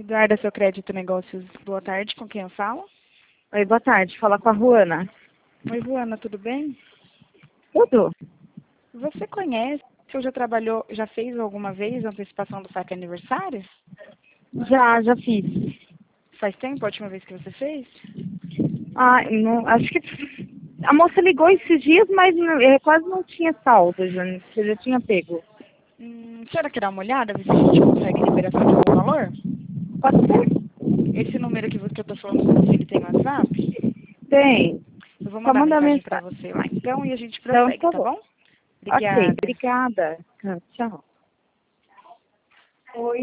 Eduarda, seu crédito negócios, boa tarde, com quem eu falo? Oi, boa tarde. Fala com a Ruana. Oi, Ruana, tudo bem? Tudo? Você conhece, ou já fez alguma vez a antecipação do saque aniversário? Já fiz. Faz tempo a última vez que você fez? Ah, não, acho que a moça ligou esses dias, mas quase não tinha saldo, você já tinha pego. A senhora quer dar uma olhada, ver se a gente consegue liberação de algum valor? Pode ser? Esse número que eu tô falando com você, ele tem WhatsApp? Tem. Eu vou Só mandar manda mensagem pra mensagem. você lá então e a gente Então, prossegue, tá tá bom. bom? Ok, Obrigada. obrigada. Tchau. Oi.